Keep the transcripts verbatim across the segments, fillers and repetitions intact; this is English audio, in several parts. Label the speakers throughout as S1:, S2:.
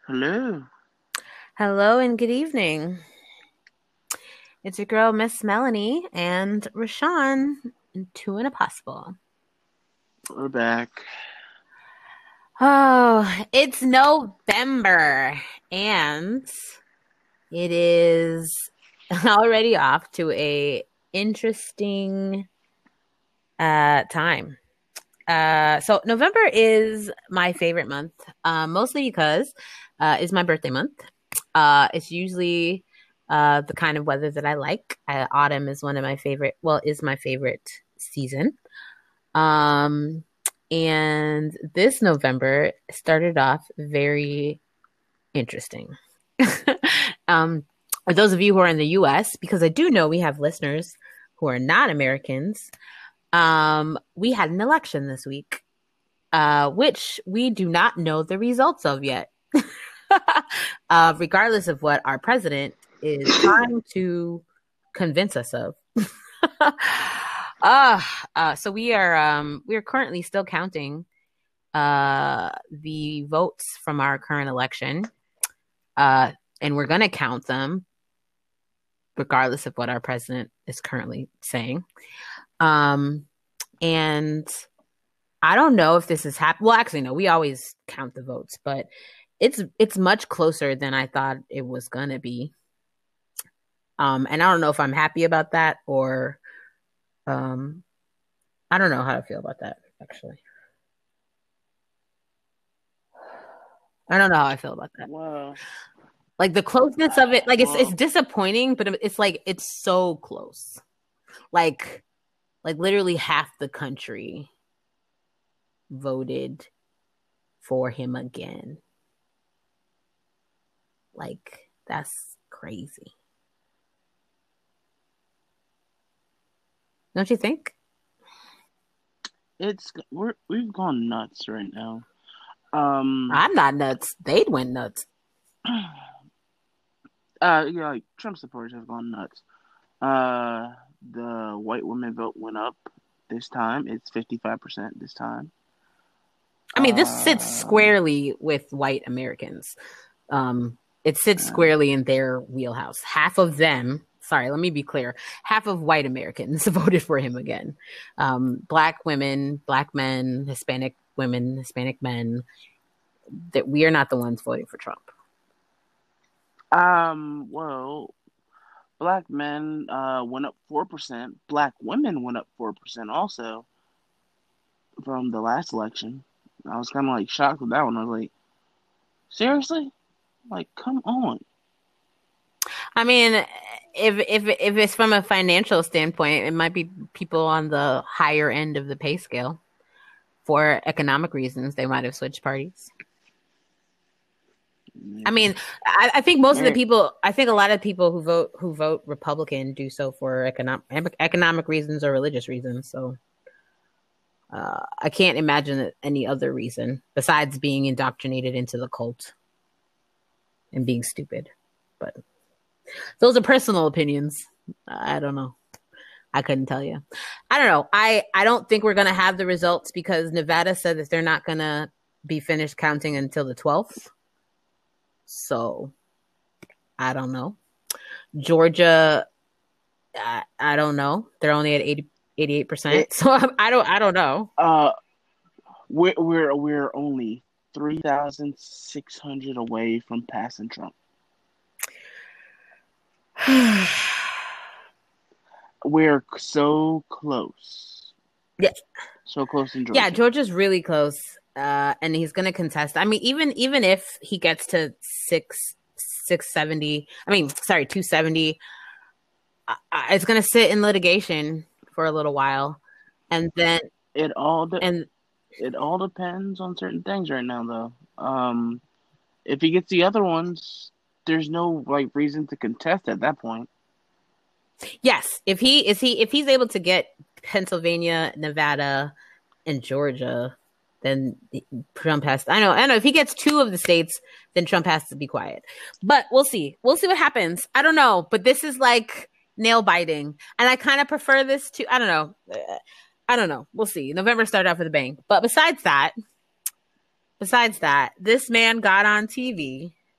S1: Hello.
S2: Hello and good evening. It's your girl, Miss Melanie, and Rashawn, two and a possible.
S1: We're back.
S2: Oh, it's November, and it is already off to a interesting uh, time. Uh, so November is my favorite month, uh, mostly because uh, it's my birthday month. Uh, it's usually uh, the kind of weather that I like. Uh, autumn is one of my favorite. Well, is my favorite season. Um, and this November started off very interesting. um, for those of you who are in the U S, because I do know we have listeners who are not Americans, um, we had an election this week, uh, which we do not know the results of yet. uh, regardless of what our president is trying to convince us of. uh, uh, so we are um, we are currently still counting uh, the votes from our current election, uh, and we're going to count them regardless of what our president is currently saying. Um, and I don't know if this is happening. Well, actually, no. We always count the votes, but it's it's much closer than I thought it was gonna be. Um, and I don't know if I'm happy about that or, um, I don't know how to feel about that. Actually, I don't know how I feel about that.
S1: Well,
S2: Like the closeness of it, like it's
S1: well,
S2: it's disappointing, but it's like it's so close. Like, like literally half the country voted for him again. Like, that's crazy. Don't you think?
S1: it's we're we've gone nuts right now. Um,
S2: I'm not nuts. They went nuts.
S1: uh, yeah, like Trump supporters have gone nuts. Uh, the white women vote went up this time. It's fifty-five percent this time.
S2: I mean, this sits
S1: Um,
S2: squarely with white Americans. Um, it sits
S1: yeah.
S2: squarely in their wheelhouse. Half of them, sorry, let me be clear, half of white Americans voted for him again. Um, black women, black men, Hispanic women, Hispanic men, that we are not the ones voting for Trump.
S1: Um, well, black men uh went up four percent. Black women went up four percent also from the last election. I was kind of like shocked with that one. I was like, seriously? Like, come on.
S2: I mean, if if if it's from a financial standpoint, it might be people on the higher end of the pay scale. For economic reasons, they might have switched parties. I
S1: Yeah.
S2: mean, I, I think most of the
S1: Mary,
S2: people, I think a lot of people who vote who vote Republican do so for economic economic reasons or religious reasons. So uh, I can't imagine any other reason besides being indoctrinated into the cult and being stupid. But those are personal opinions. I don't know. I couldn't tell you. I don't know. I, I don't think we're going to have the results because Nevada said that they're not going to be finished counting until the twelfth. So I don't know. Georgia, I, I don't know. They're only at eighty, eighty-eight percent.
S1: it,
S2: So I, I don't I don't know.
S1: uh, we're we're we're only three thousand six hundred away from passing Trump. We're so close,
S2: yeah,
S1: so close in
S2: yeah,
S1: Georgia.
S2: Georgia's really close. Uh, and he's going to contest. I mean, even even if he gets to six six seventy, I mean, sorry, two seventy, uh, it's going to sit in litigation for a little while, and then
S1: It all de-
S2: and
S1: it all depends on certain things right now, though. Um, if he gets the other ones, there's no like reason to contest at that point.
S2: yes, if he is he if he's able to get Pennsylvania, Nevada, and Georgia, then Trump has to, I know, I know if he gets two of the states, then Trump has to be quiet. But we'll see. We'll see what happens. I don't know. But this is like nail biting. And I kind of prefer this to, I don't know. I don't know. We'll see. November started off with a bang. But besides that, besides that, this man got on T V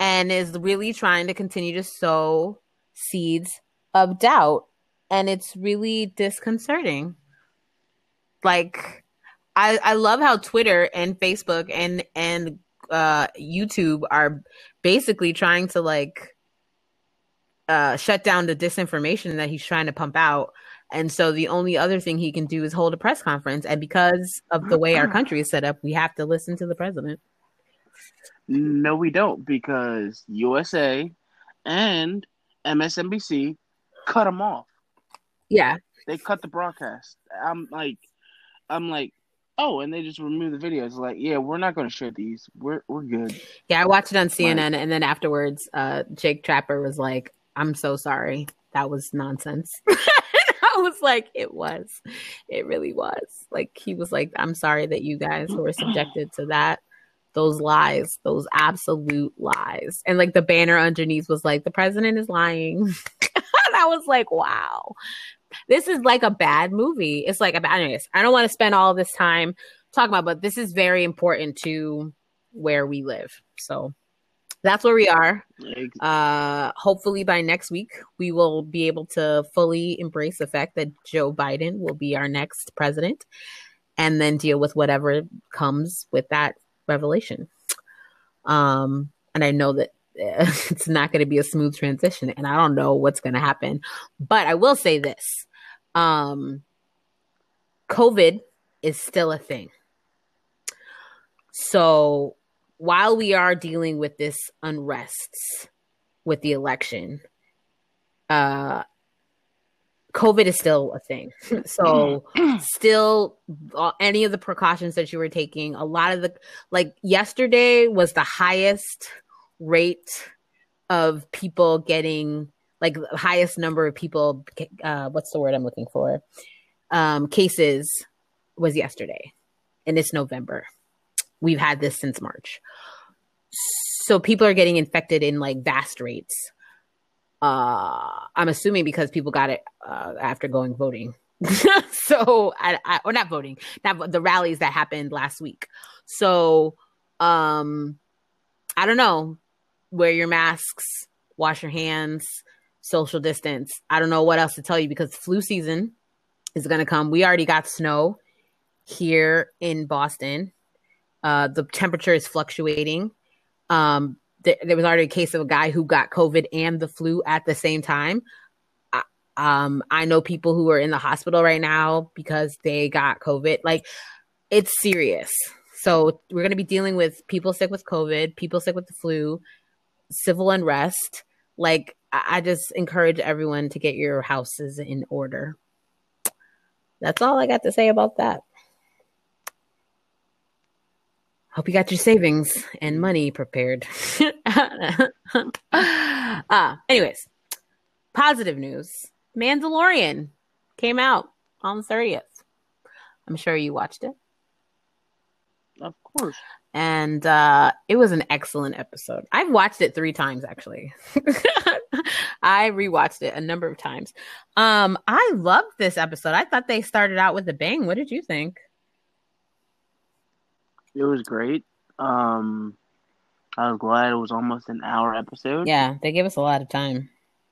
S2: and is really trying to continue to sow seeds of doubt. And it's really disconcerting. Like, I, I love how Twitter and Facebook and, and uh, YouTube are basically trying to like uh, shut down the disinformation that he's trying to pump out. And so the only other thing he can do is hold a press conference. And because of the way our country is set up, we have to listen to the president.
S1: No, we don't, because U S A and M S N B C cut them off.
S2: Yeah.
S1: They cut the broadcast. I'm like, I'm like, oh, and they just remove the videos. Like, yeah, we're not going to share these. We're we're good.
S2: Yeah, I watched it on C N N,
S1: Like,
S2: and then afterwards, uh, Jake Tapper was like, I'm so sorry. That was nonsense. I was like, it was. It really was. Like, he was like, I'm sorry that you guys who were subjected to that. Those lies, those absolute lies. And like the banner underneath was like, the president is lying. And I was like, wow. This is like a bad movie. It's like, a, anyways, I don't want to spend all this time talking about, but this is very important to where we live. So that's where we are. Uh, hopefully by next week, we will be able to fully embrace the fact that Joe Biden will be our next president and then deal with whatever comes with that revelation. Um, and I know that uh, it's not going to be a smooth transition, and I don't know what's going to happen. But I will say this. Um, COVID is still a thing. So while we are dealing with this unrest with the election, uh, COVID is still a thing. So still uh, any of the precautions that you were taking, a lot of the, like yesterday was the highest rate of people getting, like the highest number of people, uh, what's the word I'm looking for? Um, cases was yesterday, and it's November. We've had this since March. So people are getting infected in like vast rates. Uh, I'm assuming because people got it uh, after going voting. So, I, I, or not voting, not the rallies that happened last week. So, um, I don't know. Wear your masks, wash your hands, social distance. I don't know what else to tell you because flu season is going to come. We already got snow here in Boston. Uh, the temperature is fluctuating. Um, th- there was already a case of a guy who got COVID and the flu at the same time. I, um, I know people who are in the hospital right now because they got COVID. Like, it's serious. So we're going to be dealing with people sick with COVID, people sick with the flu, civil unrest. Like, I, I just encourage everyone to get your houses in order. That's all I got to say about that. Hope you got your savings and money prepared. uh, anyways, positive news. Mandalorian came out on the thirtieth. I'm sure you watched it.
S1: Of course.
S2: And uh, it was an excellent episode. I've watched it three times, actually. I rewatched it a number of times. Um, I loved this episode. I thought they started out with a bang. What did you think?
S1: It was great. Um, I was glad it was almost an hour episode.
S2: Yeah, they gave us a lot of time.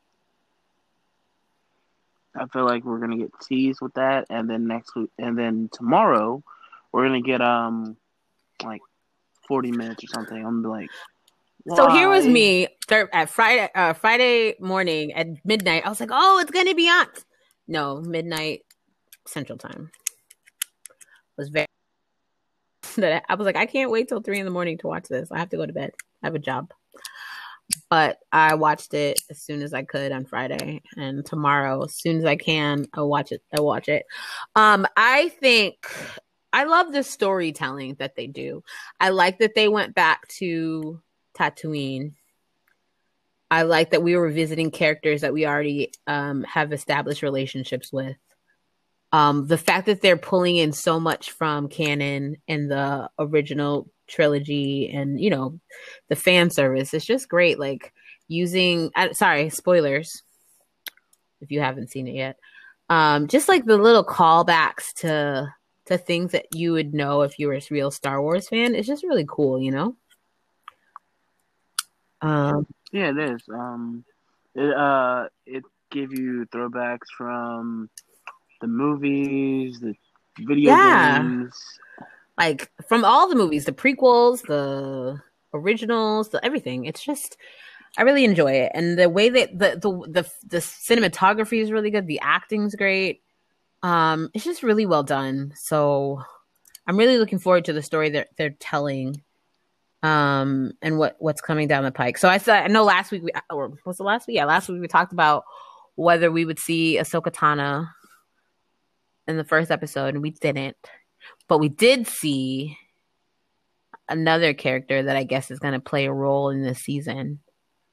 S1: I feel like we're gonna get teased with that, and then next week, and then tomorrow, we're gonna get um, like forty minutes or something. I'm like, why?
S2: So here was me at Friday, uh, Friday morning at midnight. I was like, oh, it's gonna be on. No, midnight Central Time. It was very. That I was like, I can't wait till three in the morning to watch this. I have to go to bed. I have a job. But I watched it as soon as I could on Friday, and tomorrow, as soon as I can, I'll watch it. I'll watch it. Um, I think I love the storytelling that they do. I like that they went back to Tatooine. I like that we were visiting characters that we already um, have established relationships with. Um, the fact that they're pulling in so much from canon and the original trilogy and, you know, the fan service, it's just great. Like using, uh, sorry, spoilers, if you haven't seen it yet. Um, just like the little callbacks to, to things that you would know if you were a real Star Wars fan. It's just really cool, you know? Um,
S1: Yeah, it is. Um, it uh, it gave you throwbacks from the movies, the video
S2: yeah,
S1: games.
S2: like from all the movies, the prequels, the originals, the everything. It's just I really enjoy it, and the way that the the the, the cinematography is really good. The acting's great. Um, it's just really well done. So I'm really looking forward to the story that they're telling, um, and what what's coming down the pike. So I said I know last week we or was it last week? Yeah, last week we talked about whether we would see Ahsoka Tano in the first episode, and we didn't. But we did see another character that I guess is going to play a role in this season.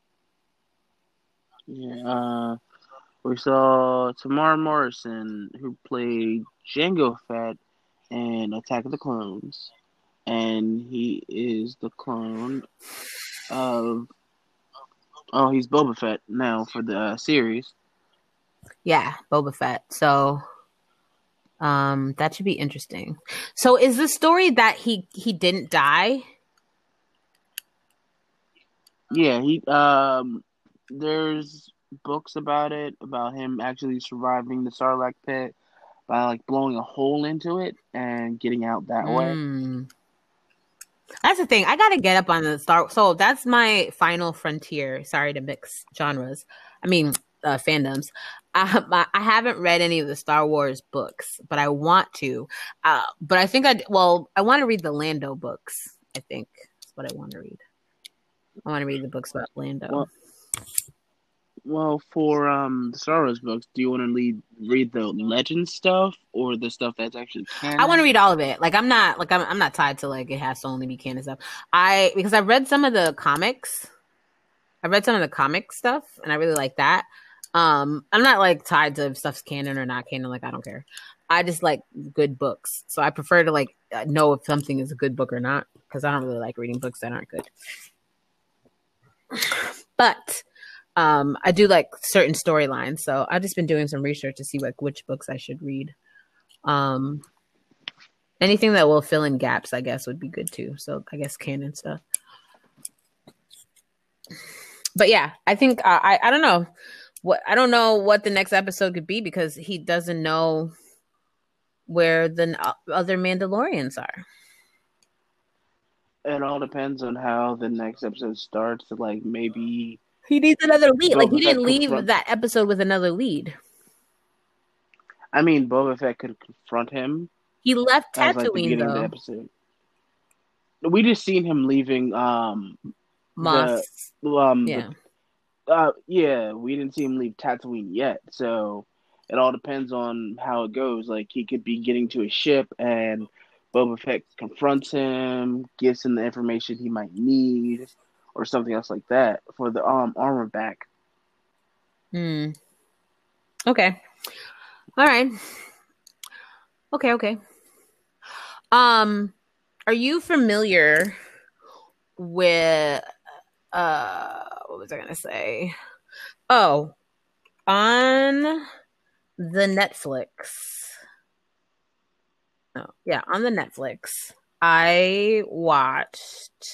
S1: Yeah, uh, we saw Tamara Morrison, who played Jango Fett in Attack of the Clones, and he is the clone of oh, he's Boba Fett now for the uh, series.
S2: Yeah, Boba Fett. So um that should be interesting. So is the story that he he didn't die?
S1: Yeah, he um, there's books about it about him actually surviving the Sarlacc pit by like blowing a hole into it and getting out that way.
S2: Mm. That's the thing. I gotta get up on the Star. So that's my final frontier. Sorry to mix genres. I mean, uh, fandoms. Um, I, I haven't read any of the Star Wars books, but I want to. Uh, but I think I well, I want to read the Lando books. I think that's what I want to read. I want to read the books about Lando.
S1: Well, well, for um the Star Wars books, do you want to read read the legend stuff or the stuff that's actually
S2: I want to
S1: canon?
S2: read all of it. Like I'm not like I'm I'm not tied to like it has to only be canon stuff. I because I read some of the comics. I read some of the comic stuff and I really like that. Um, I'm not like tied to if stuff's canon or not canon. Like I don't care. I just like good books, so I prefer to like know if something is a good book or not because I don't really like reading books that aren't good. But um, I do like certain storylines, so I've just been doing some research to see like which books I should read. Um, anything that will fill in gaps, I guess, would be good too. So I guess canon stuff. But yeah, I think uh, I I don't know what I don't know what the next episode could be because he doesn't know where the other Mandalorians are.
S1: It all depends on how the next episode starts. Like maybe
S2: He needs another lead. Like he
S1: Boba Fett
S2: didn't leave
S1: confront.
S2: that episode with another lead.
S1: I mean, Boba Fett could confront him
S2: He left
S1: as like the
S2: Tatooine
S1: beginning of the
S2: though.
S1: episode. We just seen him leaving um the
S2: Moss.
S1: um
S2: Yeah.
S1: the uh yeah, we didn't see him leave Tatooine yet. So it all depends on how it goes. Like he could be getting to a ship and Boba Fett confronts him, gives him the information he might need, or something else like that for the um armor back.
S2: Hmm. Okay. All right. Okay. Okay. Um, are you familiar with uh what was I gonna say? Oh, on the Netflix. Oh, yeah, on the Netflix. I watched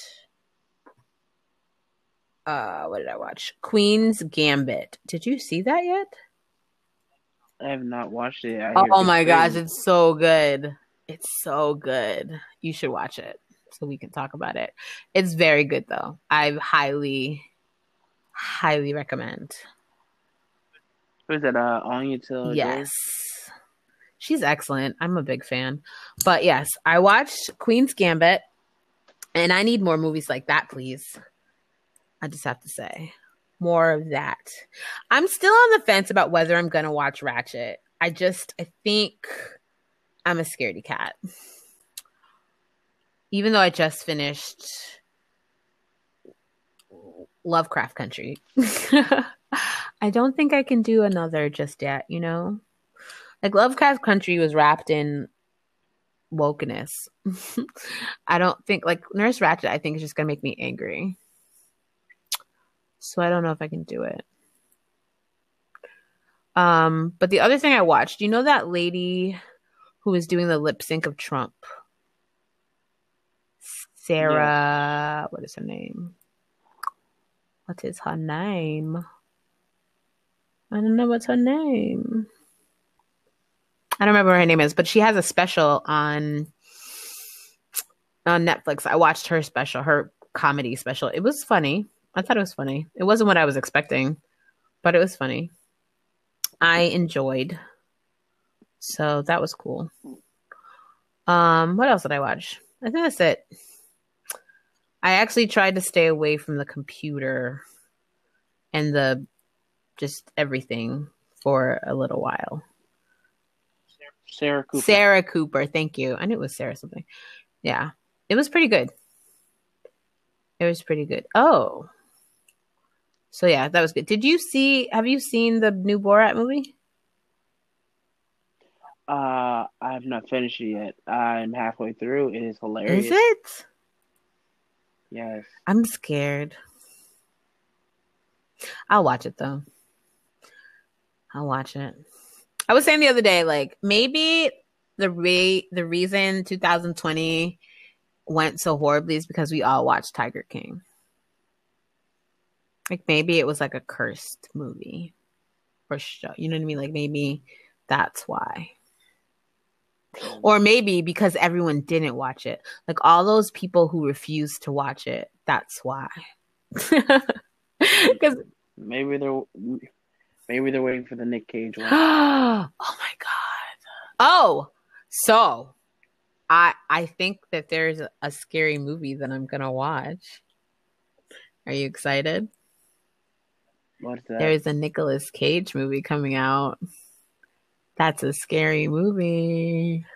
S2: uh what did I watch? Queen's Gambit. Did you see that yet?
S1: I have not watched it. I hear
S2: Oh
S1: good
S2: my gosh,
S1: things.
S2: it's so good. It's so good. You should watch it so we can talk about it. It's very good though. I highly highly recommend.
S1: Who is that? Uh, Anya Taylor Joy.
S2: Yes. She's excellent. I'm a big fan. But yes, I watched Queen's Gambit and I need more movies like that, please. I just have to say. More of that. I'm still on the fence about whether I'm going to watch Ratchet. I just, I think I'm a scaredy cat. Even though I just finished Lovecraft Country. I don't think I can do another just yet, you know? Like Lovecraft Country was wrapped in wokeness. I don't think like Nurse Ratchet I think is just gonna make me angry. So I don't know if I can do it. Um, but the other thing I watched, you know that lady who was doing the lip sync of Trump? Sarah,
S1: Yes.
S2: what is her name? What is her name? I don't know what's her name. I don't remember what her name is, but she has a special on on Netflix. I watched her special, her comedy special. It was funny. I thought it was funny. It wasn't what I was expecting, but it was funny. I enjoyed. So that was cool. Um, what else did I watch? I think that's it. I actually tried to stay away from the computer and the just everything for a little while.
S1: Sarah Cooper.
S2: Sarah Cooper, thank you. I knew it was Sarah something. Yeah. It was pretty good. It was pretty good. Oh. So yeah, that was good. Did you see have you seen the new Borat movie?
S1: Uh, I have not finished it yet. I'm halfway through. It is hilarious.
S2: Is it?
S1: Yes.
S2: I'm scared. I'll watch it though. I'll watch it. I was saying the other day, like maybe the re- the reason two thousand twenty went so horribly is because we all watched Tiger King. Like maybe it was like a cursed movie or show. You know what I mean? Like maybe that's why. Or maybe because everyone didn't watch it. Like all those people who refused to watch it, that's why. Because
S1: maybe they're maybe they're waiting for the Nick Cage one.
S2: Oh my god. Oh, so I I think that there's a scary movie that I'm gonna watch. Are you excited?
S1: What's that?
S2: There's a Nicolas Cage movie coming out. That's a scary movie.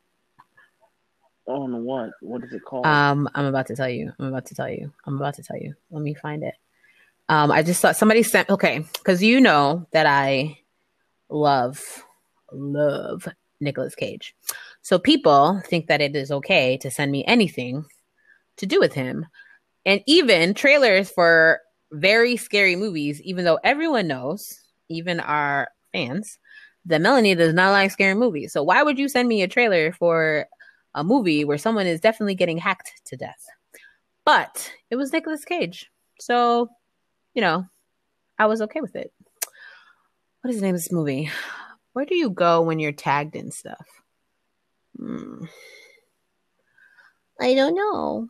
S1: On what? What is it called?
S2: Um, I'm about to tell you. I'm about to tell you. I'm about to tell you. Let me find it. Um, I just thought somebody sent. Okay, because you know that I love, love Nicolas Cage. So people think that it is okay to send me anything to do with him, and even trailers for very scary movies. Even though everyone knows, even our fans, that Melanie does not like scary movies. So why would you send me a trailer for a movie where someone is definitely getting hacked to death? But it was Nicolas Cage. So, you know, I was okay with it. What is the name of this movie? Where do you go when you're tagged in stuff? Hmm. I don't know.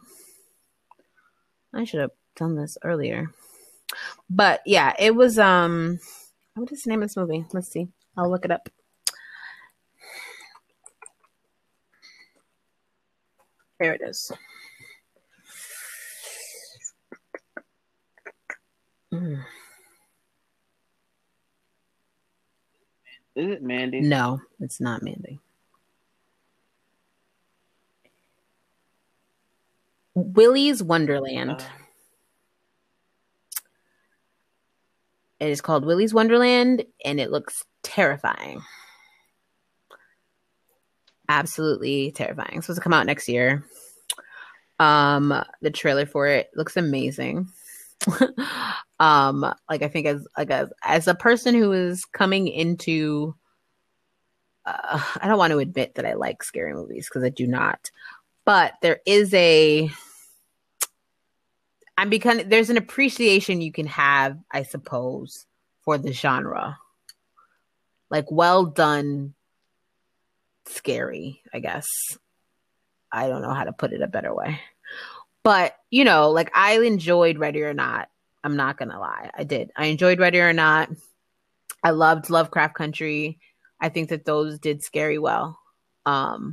S2: I should have done this earlier. But yeah, it was, um, what is the name of this movie? Let's see. I'll look it up. There it is. Mm.
S1: Is it Mandy?
S2: No, it's not Mandy. Willy's Wonderland. Uh, it is called Willy's Wonderland, and it looks terrifying. Absolutely terrifying. It's supposed to come out next year. Um, the trailer for it looks amazing. um, like I think as like as as a person who is coming into, uh, I don't want to admit that I like scary movies because I do not, but there is a. I'm becoming there's an appreciation you can have, I suppose, for the genre. Like well done, scary, I guess. I don't know how to put it a better way. But, you know, like I enjoyed Ready or Not. I'm not going to lie. I did. I enjoyed Ready or Not. I loved Lovecraft Country. I think that those did scary well. Um,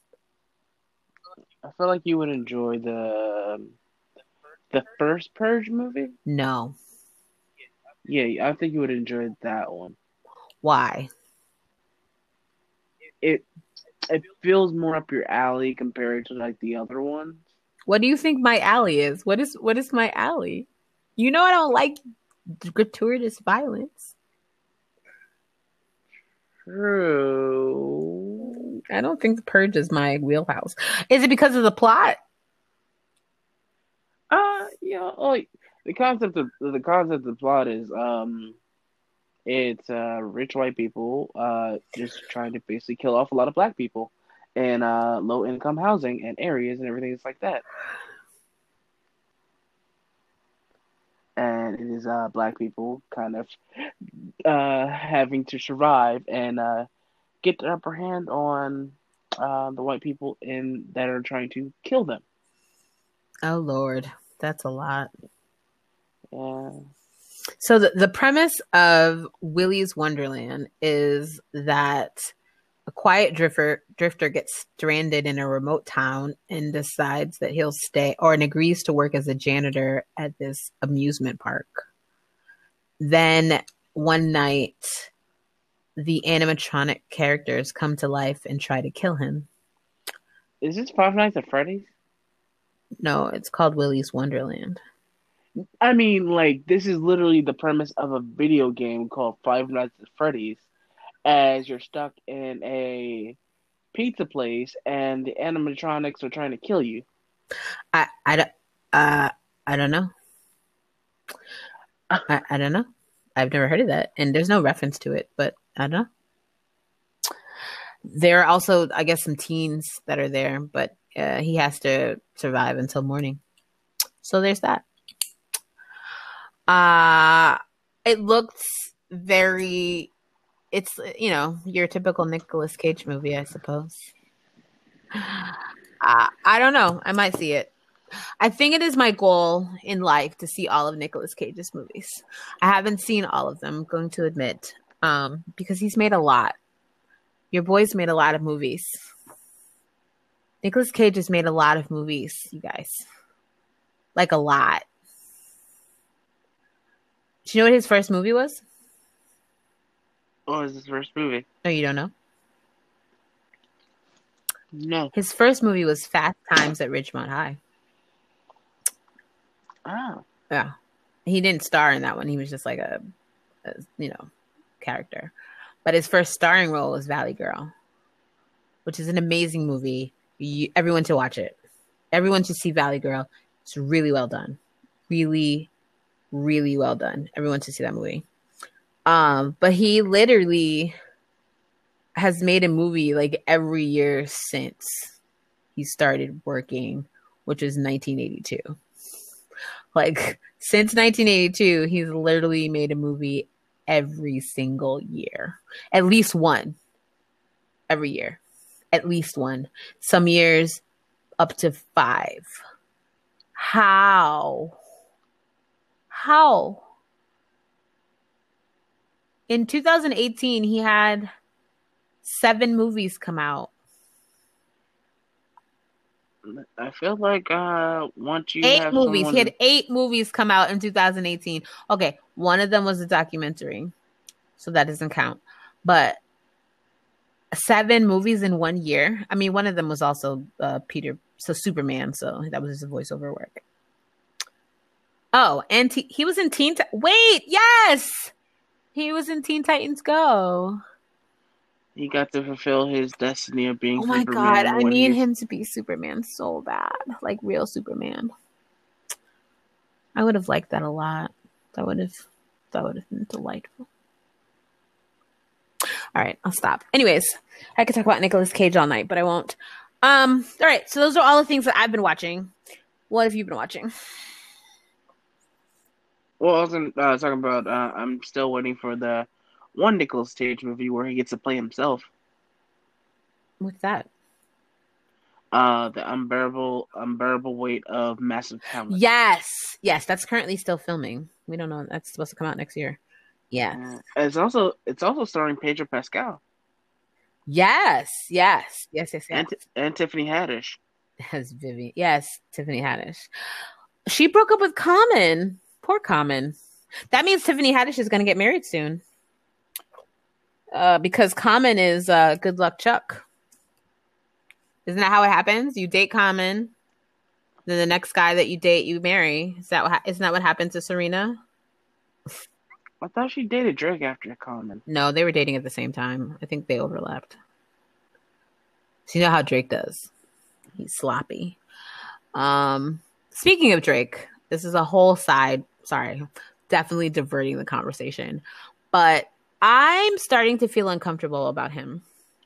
S1: I feel like you would enjoy the the first Purge movie.
S2: No.
S1: Yeah, I think you would enjoy that one.
S2: Why?
S1: It it feels more up your alley compared to like the other ones.
S2: What do you think my alley is? What is what is my alley? You know I don't like gratuitous violence.
S1: True.
S2: I don't think The Purge is my wheelhouse. Is it because of the plot?
S1: Uh, yeah. Like the concept of the concept of the plot is um, it's uh rich white people uh just trying to basically kill off a lot of black people, and uh low income housing and areas and everything is like that. and it is uh, black people kind of uh, having to survive and uh, get the upper hand on uh, the white people in that are trying to kill them.
S2: Oh Lord, that's a lot.
S1: Yeah.
S2: So the, the premise of Willy's Wonderland is that a quiet drifter drifter gets stranded in a remote town and decides that he'll stay or and agrees to work as a janitor at this amusement park. Then one night, the animatronic characters come to life and try to kill him.
S1: Is this Five Nights at Freddy's?
S2: No, it's called Willy's Wonderland.
S1: I mean, like, this is literally the premise of a video game called Five Nights at Freddy's, as you're stuck in a pizza place and the animatronics are trying to kill you.
S2: I I don't uh I don't know. I, I don't know. I've never heard of that, and there's no reference to it, but I don't know. There are also, I guess, some teens that are there, but uh, he has to survive until morning. So there's that. Uh, it looks very, it's, you know, your typical Nicolas Cage movie, I suppose. Uh, I don't know. I might see it. I think it is my goal in life to see all of Nicolas Cage's movies. I haven't seen all of them, I'm going to admit, um, because he's made a lot. Your boy's made a lot of movies. Nicolas Cage has made a lot of movies, you guys. Like a lot. Do you know what his first movie was?
S1: What was his first movie?
S2: No, you don't know?
S1: No.
S2: His first movie was Fast Times at Ridgemont High.
S1: Oh.
S2: Yeah. He didn't star in that one. He was just like a, a you know, character. But his first starring role was Valley Girl, which is an amazing movie. You, everyone should watch it. Everyone should see Valley Girl. It's really well done. Really, really well done. Everyone should see that movie. Um, but he literally has made a movie like every year since he started working, which was nineteen eighty-two. Like, since nineteen eighty-two, he's literally made a movie every single year. At least one. Every year. At least one. Some years up to five. How? How? In two thousand eighteen, he had seven movies come out.
S1: I feel like uh, once you
S2: eight
S1: have
S2: movies.
S1: someone...
S2: He had eight movies come out in two thousand eighteen. Okay, one of them was a documentary, so that doesn't count. But seven movies in one year. I mean, one of them was also uh, Peter, so Superman. So that was his voiceover work. Oh, and t- he was in Teen. T- Wait, yes, he was in Teen Titans Go.
S1: He got to fulfill his destiny of being
S2: Oh my
S1: Superman.
S2: God, I need
S1: he's...
S2: him to be Superman so bad. Like real Superman. I would have liked that a lot. That would have that would have been delightful. All right, I'll stop. Anyways, I could talk about Nicolas Cage all night, but I won't. Um, all right, so those are all the things that I've been watching. What have you been watching?
S1: Well, I was uh, talking about, uh, I'm still waiting for the one Nicolas Cage movie where he gets to play himself.
S2: What's that?
S1: Uh, the unbearable, unbearable weight of massive talent.
S2: Yes, yes, that's currently still filming. We don't know. That's supposed to come out next year. Yeah,
S1: Uh, it's also it's also starring Pedro Pascal.
S2: Yes, yes, yes, yes, yes.
S1: And, and Tiffany Haddish.
S2: As Vivian, yes, Tiffany Haddish. She broke up with Common. Poor Common. That means Tiffany Haddish is going to get married soon. Uh, because Common is uh, Good Luck Chuck. Isn't that how it happens? You date Common, then the next guy that you date, you marry. Is that what ha- isn't that what happened to Serena?
S1: I thought she dated Drake after Common.
S2: No, they were dating at the same time. I think they overlapped. So you know how Drake does. He's sloppy. Um, speaking of Drake, this is a whole side. Sorry, definitely diverting the conversation. But I'm starting to feel uncomfortable about him.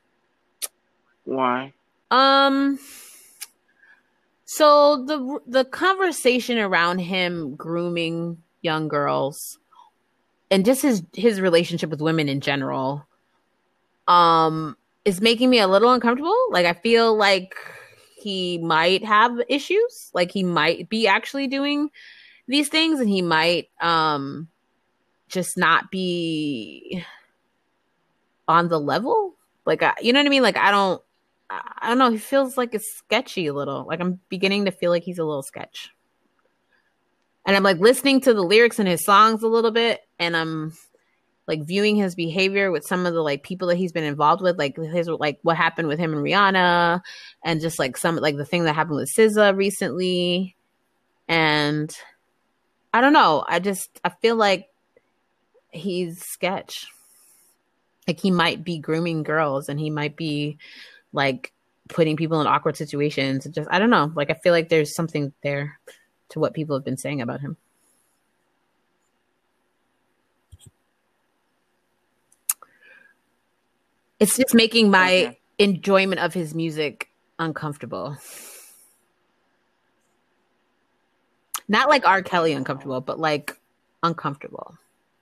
S1: Why?
S2: Um, so the the conversation around him grooming young girls, and just his his relationship with women in general, um, is making me a little uncomfortable. Like I feel like he might have issues. Like he might be actually doing these things, and he might um just not be on the level. Like I, you know what I mean? Like I don't. I don't know. He feels like it's sketchy a little. Like I'm beginning to feel like he's a little sketch. And I'm like listening to the lyrics in his songs a little bit, and I'm like viewing his behavior with some of the like people that he's been involved with, like his like what happened with him and Rihanna, and just like some like the thing that happened with S Z A recently. And I don't know. I just I feel like he's sketch. Like he might be grooming girls, and he might be like putting people in awkward situations. Just I don't know. Like I feel like there's something there to what people have been saying about him. It's just making my okay. enjoyment of his music uncomfortable. Not like R. Kelly uncomfortable, but like uncomfortable.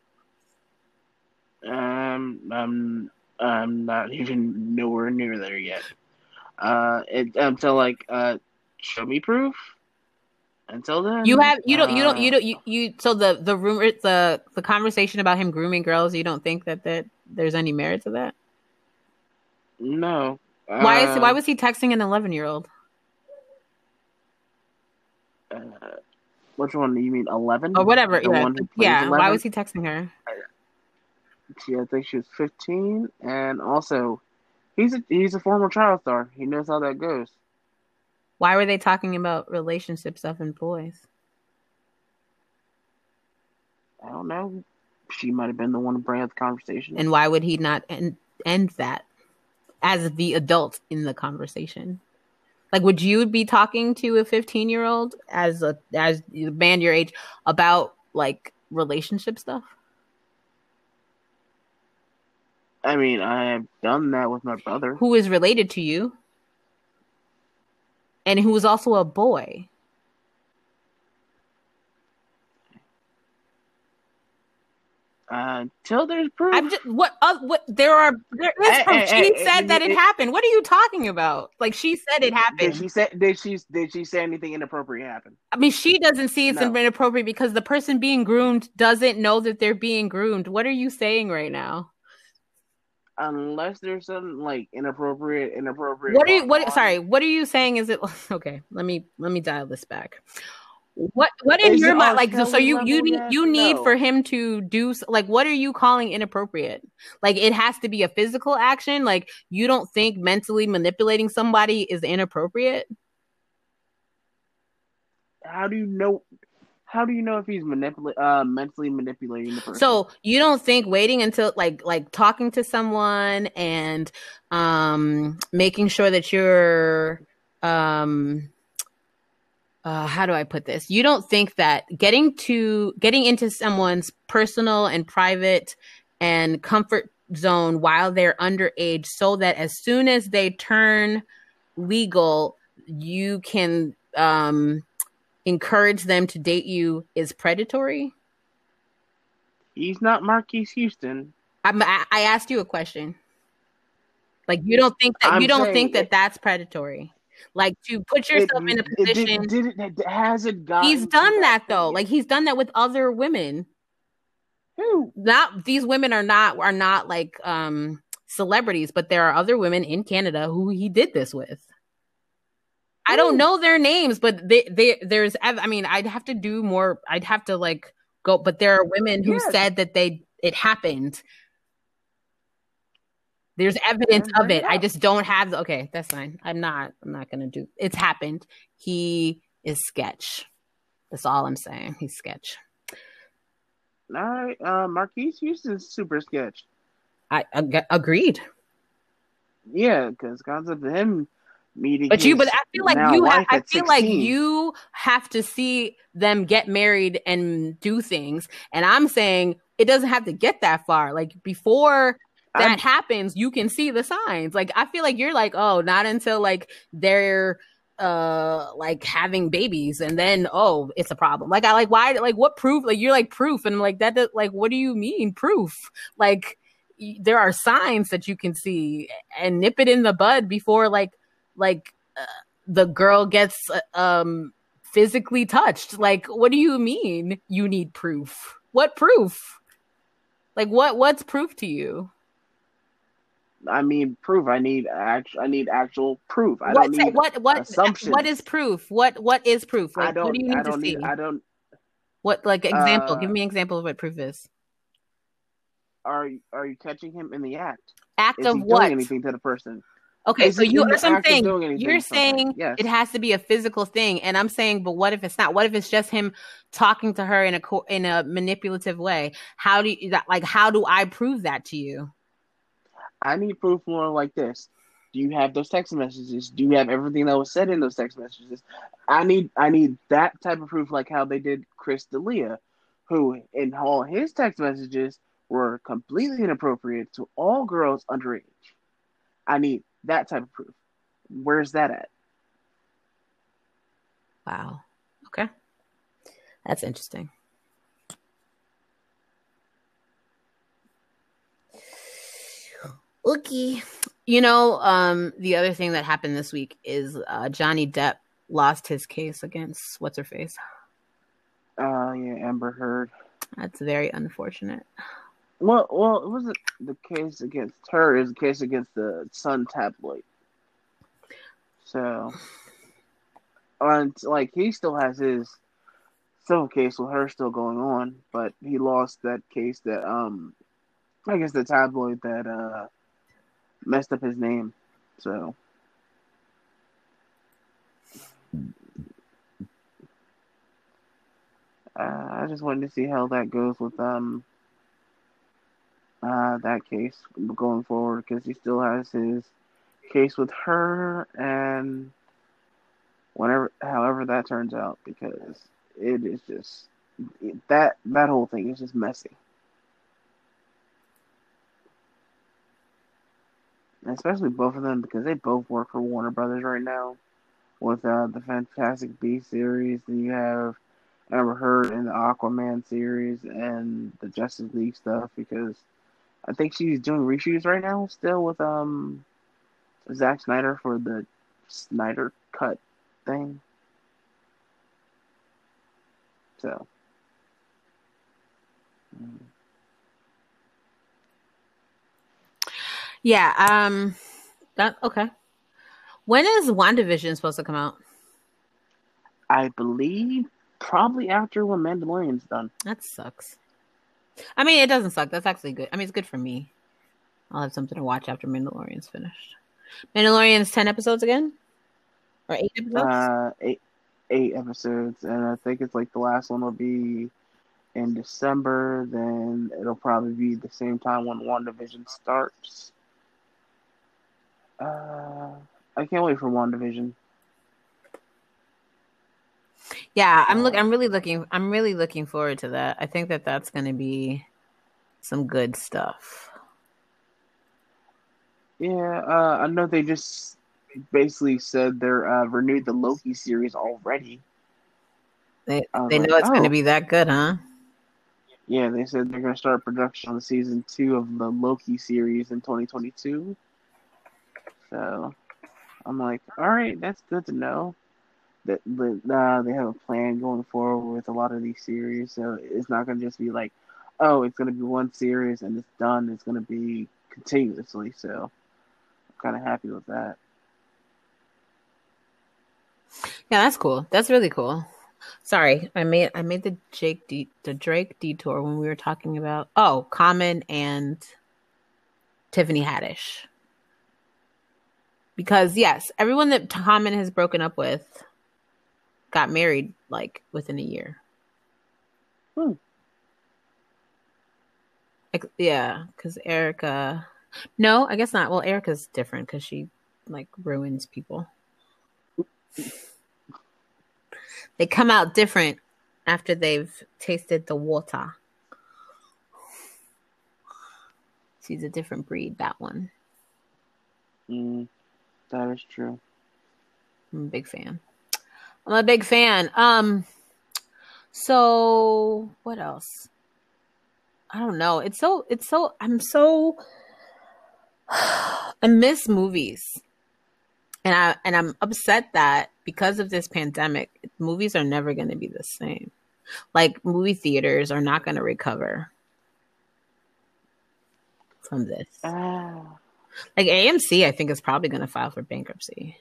S1: Um, I'm I'm not even nowhere near there yet. Uh, it, until like uh, show me proof. Until then,
S2: you have you don't you don't you don't you, you so the the rumor the the conversation about him grooming girls. You don't think that that there's any merit to that?
S1: No. Uh,
S2: why is why was he texting an eleven year old?
S1: Uh, which one do you mean? Eleven
S2: or whatever? The yeah, one yeah. eleven? Why was he texting her?
S1: She, I think she was fifteen, and also he's a, he's a former child star. He knows how that goes.
S2: Why were they talking about relationship stuff and boys?
S1: I don't know. She might have been the one to bring up the conversation.
S2: And why would he not end, end that as the adult in the conversation? Like, would you be talking to a fifteen-year-old as a as a man your age about like relationship stuff?
S1: I mean, I have done that with my brother,
S2: who is related to you. And who was also a boy.
S1: Uh, till there's proof.
S2: I'm just what? Uh, what? There are. There is proof. Hey, she hey, said hey, that it, it happened. What are you talking about? Like she said it happened.
S1: Did she say? Did she? Did she say anything inappropriate happened?
S2: I mean, she doesn't see it's no. inappropriate because the person being groomed doesn't know that they're being groomed. What are you saying right now?
S1: Unless there's some like inappropriate, inappropriate.
S2: What are you? What? On. Sorry. What are you saying? Is it okay? Let me let me dial this back. What? What in Is your mind? Like, so you you need you need no. for him to do like what are you calling inappropriate? Like, it has to be a physical action. Like, you don't think mentally manipulating somebody is inappropriate?
S1: How do you know? How do you know if he's manipula- uh, mentally manipulating the person?
S2: So you don't think waiting until like like talking to someone and um, making sure that you're um, uh, how do I put this? You don't think that getting to getting into someone's personal and private and comfort zone while they're underage, so that as soon as they turn legal, you can um, encourage them to date you is predatory?
S1: He's not Marquise Houston.
S2: I'm, I, I asked you a question. Like, you don't think that I'm you don't think that it, that's predatory? Like, to put yourself it, in a position.
S1: Did, did it, has it gotten
S2: He's done that, that though. Like, he's done that with other women.
S1: Who?
S2: Not these women are not are not like um, celebrities, but there are other women in Canada who he did this with. I don't know their names, but they, they, there's, I mean, I'd have to do more. I'd have to like go, but there are women who yes. said that they, it happened. There's evidence yeah, of it. I just don't have the, okay, that's fine. I'm not, I'm not going to do, it's happened. He is sketch. That's all I'm saying. He's sketch.
S1: All right. Uh, Marquise Houston's super sketch.
S2: I, I agreed.
S1: Yeah. Cause concept of him meeting
S2: but you but I feel like you have I feel sixteen. Like you have to see them get married and do things, and I'm saying it doesn't have to get that far. Like, before that I'm, happens, you can see the signs. Like, I feel like you're like, oh, not until like they're uh like having babies, and then oh it's a problem. Like I like why like what proof? Like you're like proof, and I'm like that does, like what do you mean proof? Like y- there are signs that you can see and nip it in the bud before like like uh, the girl gets uh, um physically touched. Like what do you mean you need proof? What proof? Like what what's proof to you?
S1: I mean, proof. I need act. I need actual proof. I
S2: What
S1: don't need
S2: what what what is
S1: assumptions.
S2: proof? What what is proof?
S1: I
S2: Like what do
S1: don't.
S2: you
S1: I
S2: need to
S1: don't need.
S2: see?
S1: I don't.
S2: What like example? Give
S1: Uh,
S2: me an example of what proof is.
S1: are are you catching him in the act?
S2: Act
S1: Is
S2: of
S1: he doing
S2: what?
S1: anything to the person?
S2: Okay,
S1: Is
S2: so
S1: he
S2: you
S1: in
S2: are
S1: the act of
S2: something
S1: doing
S2: you're
S1: anything? Something?
S2: saying it
S1: Yes.
S2: has to be a physical thing, and I'm saying, but what if it's not? What if it's just him talking to her in a co- in a manipulative way? How do you that like? How do I prove that to you?
S1: I need proof more like this. Do you have those text messages? Do you have everything that was said in those text messages? I need I need that type of proof, like how they did Chris D'Elia, who in all his text messages were completely inappropriate to all girls underage. I need that type of proof. Where's that at?
S2: Wow. Okay, that's interesting. Okay. You know, um, the other thing that happened this week is uh, Johnny Depp lost his case against what's her face.
S1: Uh, yeah, Amber Heard.
S2: That's very unfortunate.
S1: Well, well, it wasn't the case against her. It was the case against the Sun tabloid. So, on like he still has his civil case with her still going on, but he lost that case that um I guess the tabloid that uh messed up his name. So uh, I just wanted to see how that goes with um uh that case going forward because he still has his case with her and whenever however that turns out because it is just it, that that whole thing is just messy. Especially both of them because they both work for Warner Brothers right now with uh, the Fantastic Beasts series. Then you have Amber Heard in the Aquaman series and the Justice League stuff because I think she's doing reshoots right now still with um Zack Snyder for the Snyder Cut thing. So. Mm.
S2: Yeah. Um. That okay. When is WandaVision supposed to come out?
S1: I believe probably after when Mandalorian's done.
S2: That sucks. I mean, it doesn't suck. That's actually good. I mean, it's good for me. I'll have something to watch after Mandalorian's finished. Mandalorian's ten episodes again, or eight episodes?
S1: Uh, eight eight episodes, and I think it's like the last one will be in December. Then it'll probably be the same time when WandaVision starts. Uh, I can't wait for WandaVision.
S2: Yeah, I'm look.
S1: Uh,
S2: I'm really looking. I'm really looking forward to that. I think that that's going to be some good stuff.
S1: yeah, uh, I know they just basically said they're uh, renewed the Loki series already.
S2: They
S1: I was
S2: they
S1: like,
S2: know it's going to
S1: oh,
S2: be that good, huh?
S1: yeah. They said they're gonna start production on season two of the Loki series in twenty twenty-two. So I'm like, all right, that's good to know. That uh, they have a plan going forward with a lot of these series, so it's not gonna just be like, oh, it's gonna be one series and it's done. It's gonna be continuously. So I'm kind of happy with that.
S2: Yeah, that's cool. That's really cool. Sorry, I made I made the Jake de- the Drake detour when we were talking about oh Common and Tiffany Haddish. Because yes, everyone that Common has broken up with got married like within a year.
S1: Hmm.
S2: Like, yeah, because Erica. No, I guess not. Well, Erica's different because she like ruins people. They come out different after they've tasted the water. She's a different breed, that one.
S1: Mm, that is true.
S2: I'm a big fan. I'm a big fan. Um, so what else? I don't know. It's so, it's so, I'm so, I miss movies. And I, and I'm upset that because of this pandemic, movies are never going to be the same. Like movie theaters are not going to recover from this.
S1: Uh,
S2: Like A M C, I think is probably going to file for bankruptcy.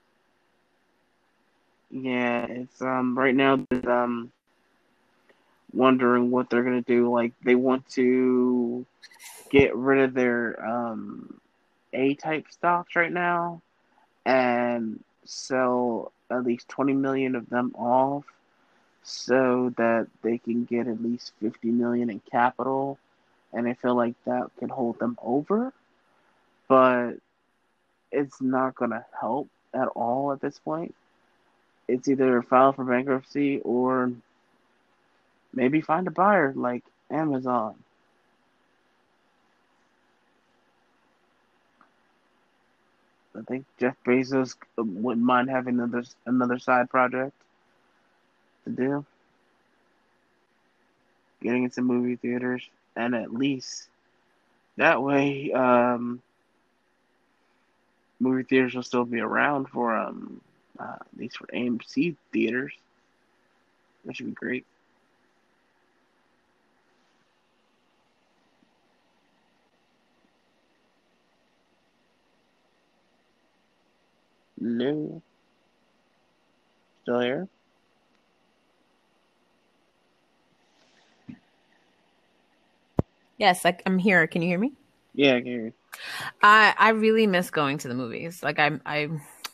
S1: yeah, it's um right now. Um, wondering what they're gonna do. Like they want to get rid of their um A-type stocks right now and sell at least twenty million of them off so that they can get at least fifty million in capital, and I feel like that can hold them over, but it's not going to help at all at this point. It's either file for bankruptcy or maybe find a buyer like Amazon. I think Jeff Bezos wouldn't mind having another another side project to do, getting into movie theaters, and at least that way, um, movie theaters will still be around for um, uh, at least for A M C theaters. That should be great. No, still here?
S2: Yes, I, I'm here. Can you hear me?
S1: Yeah, I can hear you.
S2: I I really miss going to the movies. Like I I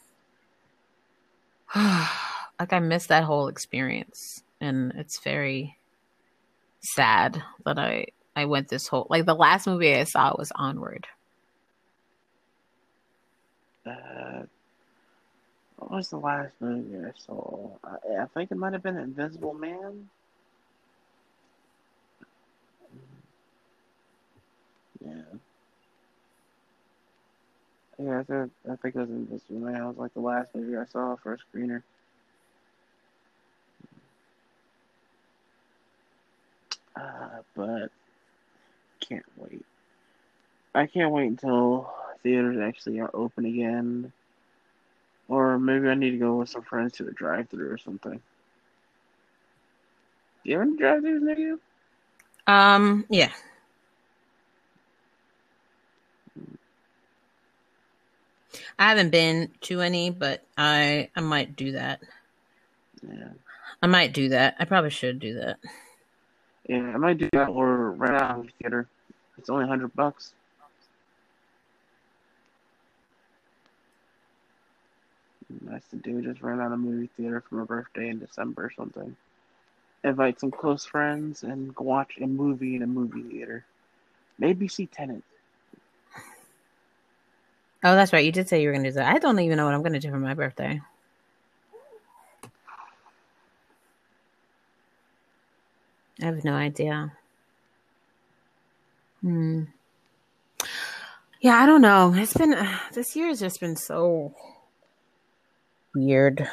S2: like I miss that whole experience, and it's very sad that I I went this whole like the last movie I saw was Onward.
S1: Uh, what was the last movie I saw? I, I think it might have been Invisible Man. Yeah. Yeah, I think, I think it was Invisible Man. It was like the last movie I saw for a screener. Uh, but can't wait. I can't wait until theaters actually are open again. Or maybe I need to go with some friends to a drive-through or something. Do you have any drive-throughs near you?
S2: Um, yeah. I haven't been to any, but I I might do that.
S1: Yeah.
S2: I might do that. I probably should do that.
S1: Yeah, I might do that or rent out a movie theater. It's only a hundred bucks. Nice to do. Just rent out a movie theater for my birthday in December or something. Invite some close friends and go watch a movie in a movie theater. Maybe see Tenet.
S2: Oh, that's right. You did say you were going to do that. I don't even know what I'm going to do for my birthday. I have no idea. Hmm. Yeah, I don't know. It's been uh, this year has just been so weird.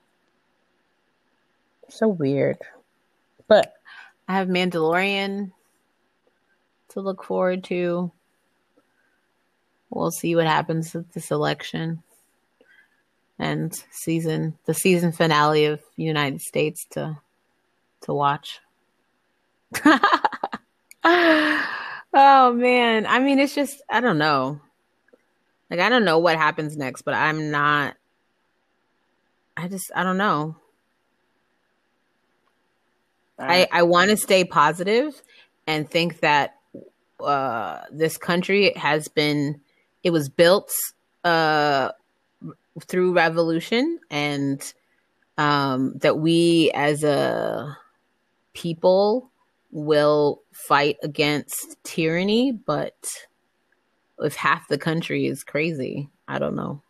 S2: So weird. But I have Mandalorian to look forward to. We'll see what happens with this election and season the season finale of United States to to watch. Oh man. I mean, it's just I don't know. Like I don't know what happens next, but I'm not I just I don't know. I, I want to stay positive and think that uh, this country has been, it was built uh, through revolution, and um, that we as a people will fight against tyranny. But if half the country is crazy, I don't know.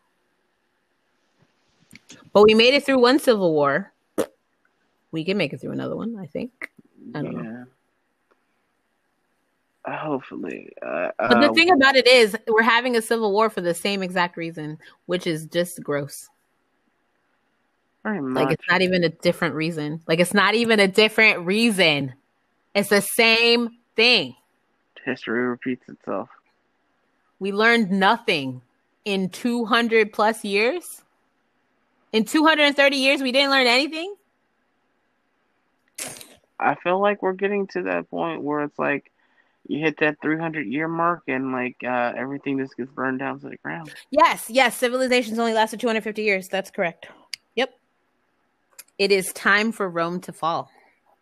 S2: But we made it through one civil war. We can make it through another one, I think. I don't
S1: yeah.
S2: know.
S1: Hopefully. Uh,
S2: But the
S1: uh,
S2: thing about it is, we're having a civil war for the same exact reason, which is just gross.
S1: Very
S2: Like it's
S1: much.
S2: not even a different reason. Like it's not even a different reason. It's the same thing.
S1: History repeats itself.
S2: We learned nothing in two hundred plus years. In two hundred thirty years, we didn't learn anything.
S1: I feel like we're getting to that point where it's like you hit that three hundred year mark and like uh, everything just gets burned down to the ground.
S2: Yes, yes, civilizations only lasted two hundred fifty years. That's correct. Yep. It is time for Rome to fall.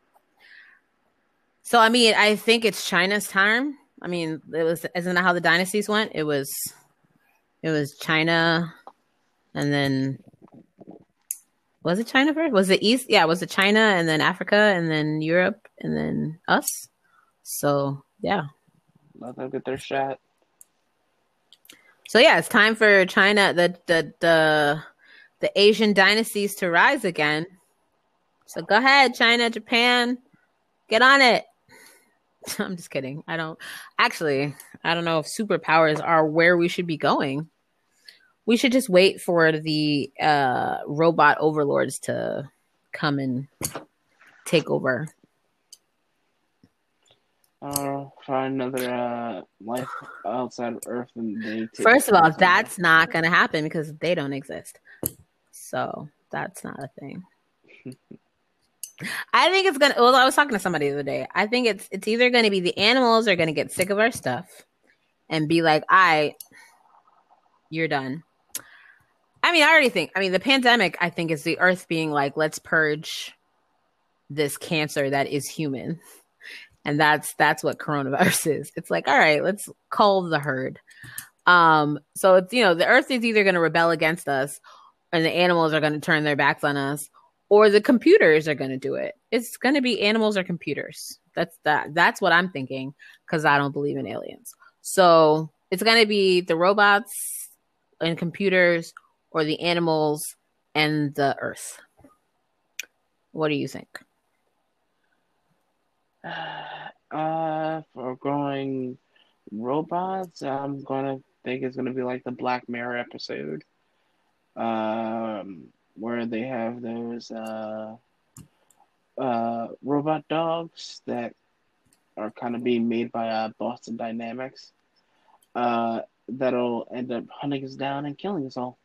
S2: So, I mean, I think it's China's time. I mean, it was, isn't that how the dynasties went? It was, it was China, and then was it China first? Was it East? Yeah, was it China, and then Africa, and then Europe, and then us? So, yeah.
S1: Let them get their shot.
S2: So yeah, it's time for China, the the the the Asian dynasties to rise again. So go ahead, China, Japan, get on it. I'm just kidding. I don't actually. I don't know if superpowers are where we should be going. We should just wait for the uh, robot overlords to come and take over.
S1: Uh, find another uh, life outside of Earth, and they take
S2: First of all, that's not going to happen because they don't exist. So that's not a thing. I think it's gonna. Well, I was talking to somebody the other day. I think it's it's either going to be the animals are going to get sick of our stuff and be like, "I, right, you're done." I mean, I already think. I mean, the pandemic. I think is the Earth being like, "Let's purge this cancer that is human," and that's that's what coronavirus is. It's like, all right, let's cull the herd. Um, so it's you know, the Earth is either going to rebel against us, and the animals are going to turn their backs on us. Or the computers are going to do it. It's going to be animals or computers. That's that. That's what I'm thinking because I don't believe in aliens. So it's going to be the robots and computers or the animals and the Earth. What do you think?
S1: Uh, for going robots, I'm gonna think it's gonna be like the Black Mirror episode. Um. Where they have those uh, uh, robot dogs that are kind of being made by uh, Boston Dynamics uh, that'll end up hunting us down and killing us all.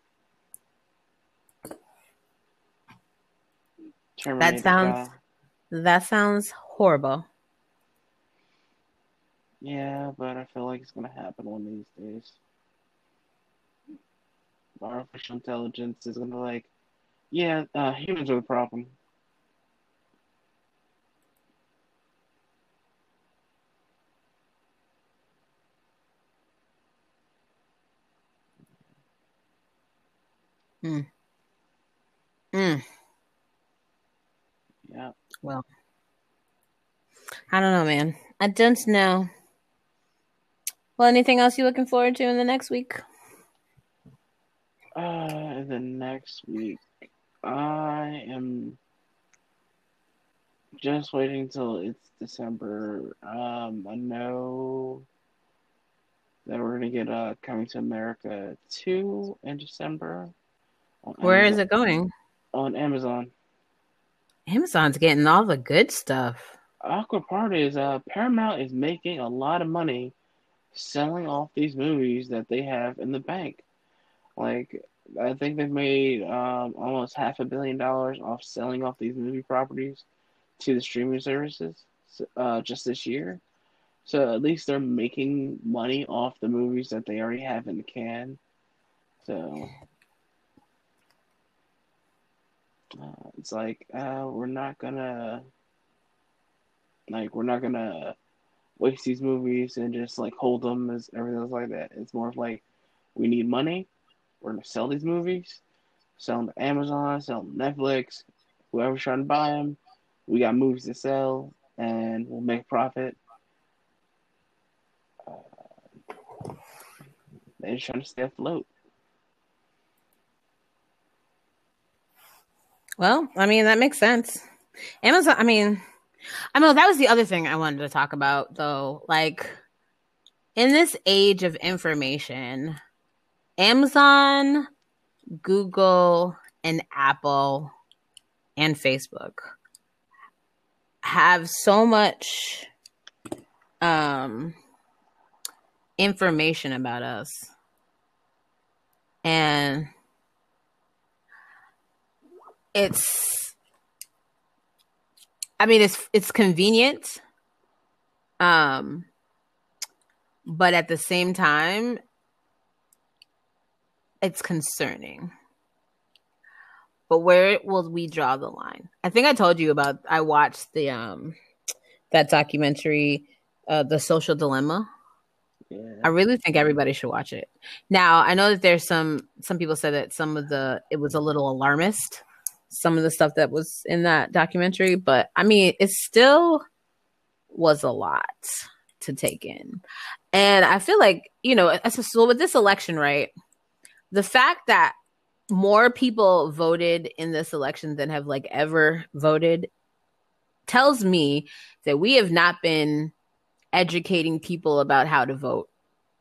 S1: Terminator
S2: That sounds
S1: style.
S2: that sounds horrible.
S1: Yeah, but I feel like it's gonna happen one of these days. Artificial intelligence is gonna be like, yeah, uh, humans are the problem.
S2: Mm. Mm.
S1: Yeah.
S2: Well, I don't know, man. I don't know. Well, anything else you looking forward to in the next week?
S1: Uh, the next week, I am just waiting until it's December. Um, I know that we're gonna get uh Coming to America two in December. On
S2: Where
S1: Amazon,
S2: is it going?
S1: on Amazon.
S2: Amazon's getting all the good stuff.
S1: Awkward part is uh Paramount is making a lot of money selling off these movies that they have in the bank. Like I think they've made um almost half a billion dollars off selling off these movie properties to the streaming services uh just this year. So at least they're making money off the movies that they already have in the can. So uh, it's like uh, we're not gonna like we're not gonna waste these movies and just like hold them as everything else like that. It's more of like we need money. We're gonna sell these movies, sell them to Amazon, sell them to Netflix, whoever's trying to buy them. We got movies to sell, and we'll make profit. Uh, they're just trying to stay afloat.
S2: Well, I mean, that makes sense. Amazon, I mean, I mean, that was the other thing I wanted to talk about, though. Like, in this age of information, Amazon, Google, and Apple and Facebook have so much um, information about us. And it's, I mean, it's it's convenient, um, but at the same time, it's concerning. But where will we draw the line? I think I told you about, I watched the um that documentary, uh, The Social Dilemma.
S1: Yeah.
S2: I really think everybody should watch it. Now, I know that there's some some people said that some of the it was a little alarmist, some of the stuff that was in that documentary, but I mean, it still was a lot to take in. And I feel like, you know, so with this election, right? The fact that more people voted in this election than have like ever voted tells me that we have not been educating people about how to vote.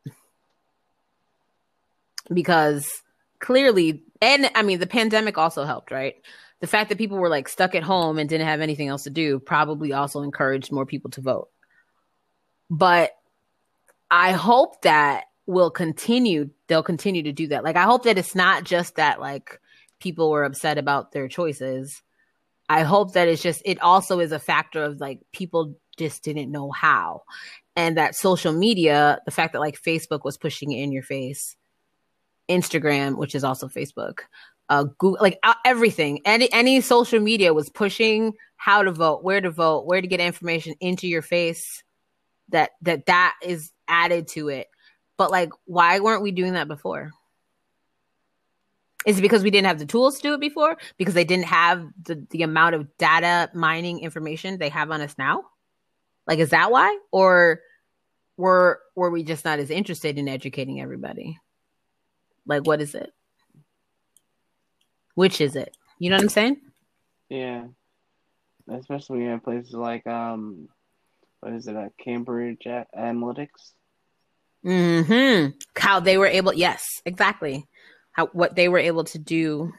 S2: Because clearly, and I mean, the pandemic also helped, right? The fact that people were like stuck at home and didn't have anything else to do probably also encouraged more people to vote. But I hope that will continue. They'll continue to do that. Like, I hope that it's not just that like people were upset about their choices. I hope that it's just, it also is a factor of like people just didn't know how. And that social media, the fact that like Facebook was pushing it in your face, Instagram, which is also Facebook, uh, Google, like uh, everything, any any social media was pushing how to vote, where to vote, where to get information into your face. That that that is added to it. But like, why weren't we doing that before? Is it because we didn't have the tools to do it before? Because they didn't have the, the amount of data mining information they have on us now? Like, is that why? Or were were we just not as interested in educating everybody? Like, what is it? Which is it? You know what I'm saying?
S1: Yeah. Especially in places like, um, what is it, uh, Cambridge Analytics?
S2: Mm-hmm. How they were able, yes, exactly. How what they were able to do,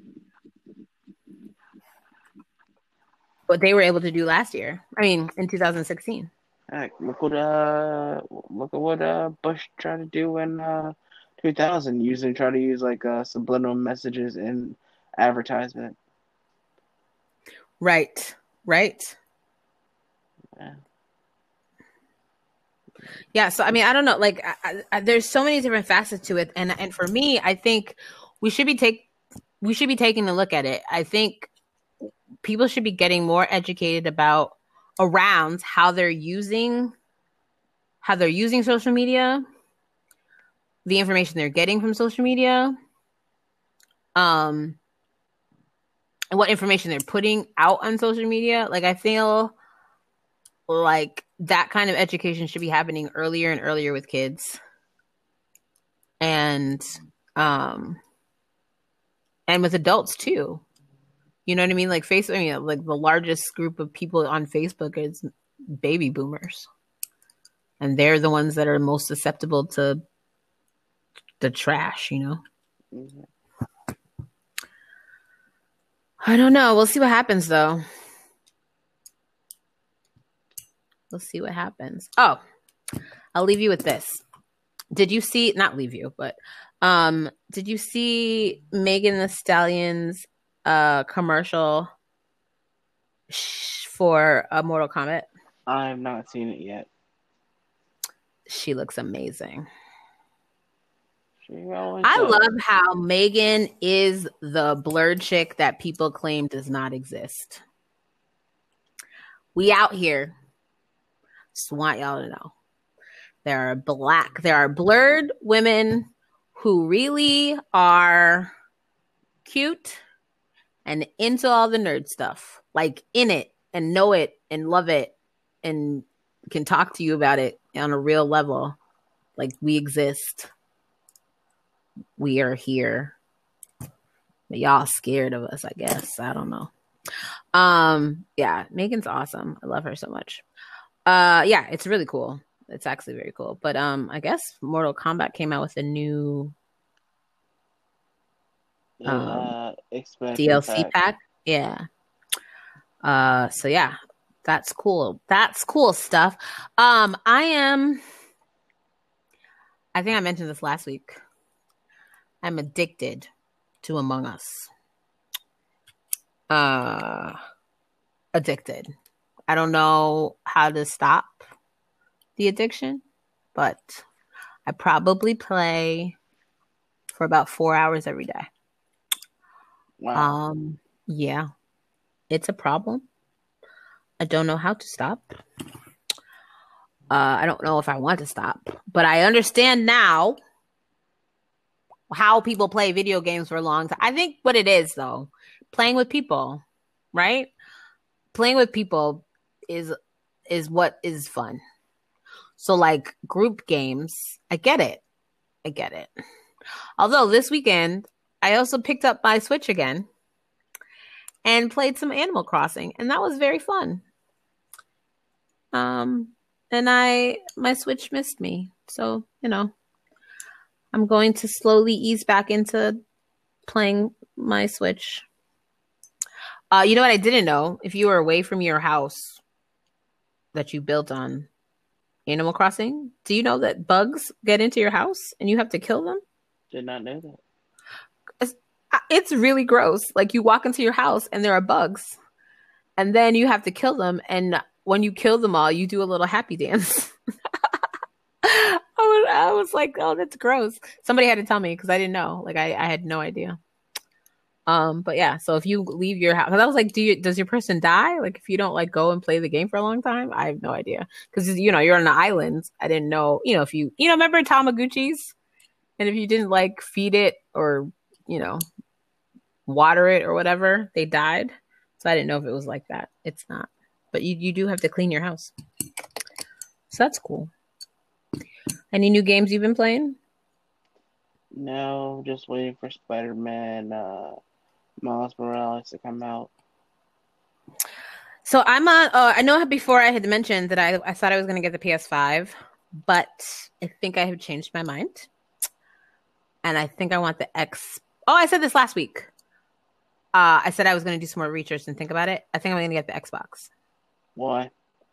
S2: what they were able to do last year. I mean, in two thousand sixteen.
S1: Heck, look what uh, look at what uh Bush tried to do in uh two thousand, using try to use like uh subliminal messages in advertisement.
S2: Right. Right.
S1: Yeah.
S2: Yeah, so I mean, I don't know. Like, I, I, there's so many different facets to it, and and for me, I think we should be take we should be taking a look at it. I think people should be getting more educated about around how they're using how they're using social media, the information they're getting from social media, um, and what information they're putting out on social media. Like, I feel like that kind of education should be happening earlier and earlier with kids. And um and with adults too. You know what I mean? Like Facebook, I mean, like the largest group of people on Facebook is baby boomers. And they're the ones that are most susceptible to the trash, you know? Mm-hmm. I don't know. We'll see what happens though. We'll see what happens. Oh, I'll leave you with this. Did you see, not leave you, but um, did you see Megan Thee Stallion's uh, commercial sh- for uh, Mortal Kombat?
S1: I have not seen it yet.
S2: She looks amazing.
S1: She always
S2: I
S1: does.
S2: love how Megan is the blurred chick that people claim does not exist. We out here. Just want y'all to know. There are black, there are blurred women who really are cute and into all the nerd stuff, like in it and know it and love it and can talk to you about it on a real level. Like, we exist. We are here. But y'all scared of us, I guess. I don't know. Um, yeah, Megan's awesome. I love her so much. Uh, yeah, it's really cool. It's actually very cool. But um, I guess Mortal Kombat came out with a new
S1: in
S2: um,
S1: uh expansion
S2: D L C
S1: pack.
S2: pack. Yeah. Uh, so yeah, that's cool. That's cool stuff. Um, I am. I think I mentioned this last week. I'm addicted to Among Us. Uh, addicted. I don't know how to stop the addiction, but I probably play for about four hours every day.
S1: Wow.
S2: Um, yeah, it's a problem. I don't know how to stop. Uh, I don't know if I want to stop, but I understand now how people play video games for a long time. I think what it is though, playing with people, right? Playing with people is is what is fun. So like group games, I get it. I get it. Although this weekend I also picked up my Switch again and played some Animal Crossing, and that was very fun. Um and I my Switch missed me. So, you know, I'm going to slowly ease back into playing my Switch. Uh, you know what I didn't know? If you were away from your house that you built on Animal Crossing, do you know that bugs get into your house and you have to kill them?
S1: Did not know that.
S2: It's, uh, it's really gross. Like you walk into your house and there are bugs, and then you have to kill them. And when you kill them all, you do a little happy dance. I was, I was like, oh, that's gross. Somebody had to tell me because I didn't know. Like I, I had no idea. Um, but yeah, so if you leave your house, because I was like, do you does your person die? Like if you don't like go and play the game for a long time? I have no idea. Because you know, you're on the islands. I didn't know, you know, if you you know, remember Tamagotchis? And if you didn't like feed it or, you know, water it or whatever, they died. So I didn't know if it was like that. It's not. But you, you do have to clean your house. So that's cool. Any new games you've been playing?
S1: No, just waiting for Spider-Man, uh, Miles Morales to come out.
S2: So I'm a. Uh, I know before I had mentioned that I I thought I was going to get the P S five, but I think I have changed my mind, and I think I want the X. Oh, I said this last week. Uh, I said I was going to do some more research and think about it. I think I'm going to get the Xbox.
S1: Why?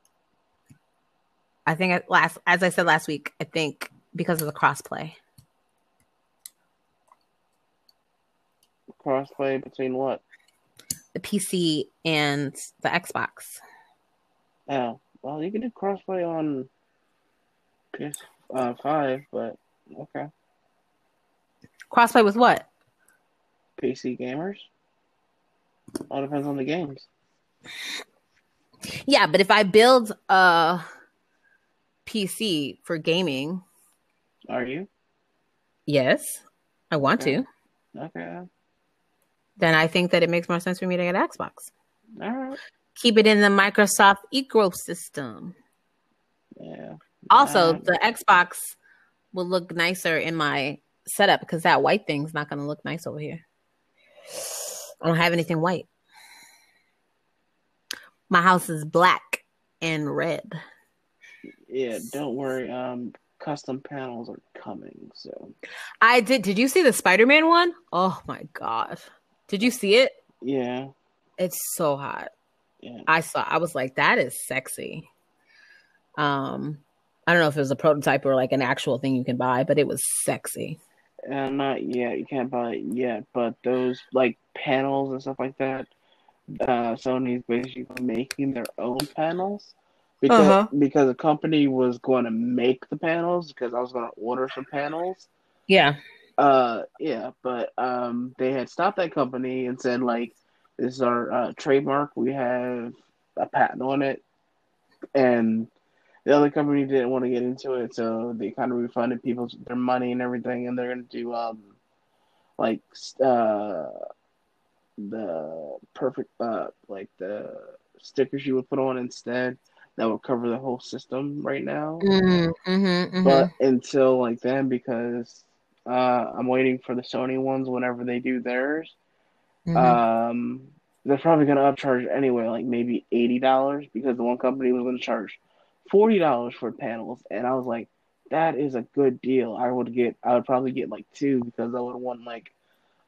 S2: I think at last, as I said last week, I think because of the crossplay.
S1: Crossplay between what?
S2: The P C and the Xbox.
S1: Oh, well, you can do crossplay on P S five, but okay.
S2: Crossplay with what?
S1: P C gamers? All depends on the games.
S2: Yeah, but if I build a P C for gaming.
S1: Are you?
S2: Yes, I want
S1: okay.
S2: to.
S1: Okay.
S2: Then I think that it makes more sense for me to get an Xbox.
S1: All right.
S2: Keep it in the Microsoft ecosystem.
S1: Yeah.
S2: Also,
S1: Um,
S2: the Xbox will look nicer in my setup because that white thing's not going to look nice over here. I don't have anything white. My house is black and red.
S1: Yeah, don't worry. Um, custom panels are coming, so.
S2: I did. Did you see the Spider-Man one? Oh my gosh. Did you see it?
S1: Yeah.
S2: It's so hot.
S1: Yeah.
S2: I saw. I was like, that is sexy. Um, I don't know if it was a prototype or like an actual thing you can buy, but it was sexy.
S1: Uh, not yet. You can't buy it yet, but those like panels and stuff like that, uh, Sony's basically making their own panels because
S2: Uh-huh.
S1: because the company was going to make the panels because I was going to order some panels.
S2: Yeah.
S1: Uh, yeah, but um, they had stopped that company and said like, this is our uh, trademark. We have a patent on it, and the other company didn't want to get into it, so they kind of refunded people their money and everything, and they're gonna do um like uh the perfect uh like the stickers you would put on instead that would cover the whole system right now.
S2: Mm-hmm, mm-hmm, mm-hmm.
S1: But until like then, because uh I'm waiting for the Sony ones whenever they do theirs.
S2: Mm-hmm.
S1: Um, they're probably gonna upcharge anyway, like maybe eighty dollars because the one company was gonna charge forty dollars for panels, and I was like, that is a good deal. I would get, I would probably get like two because I would want like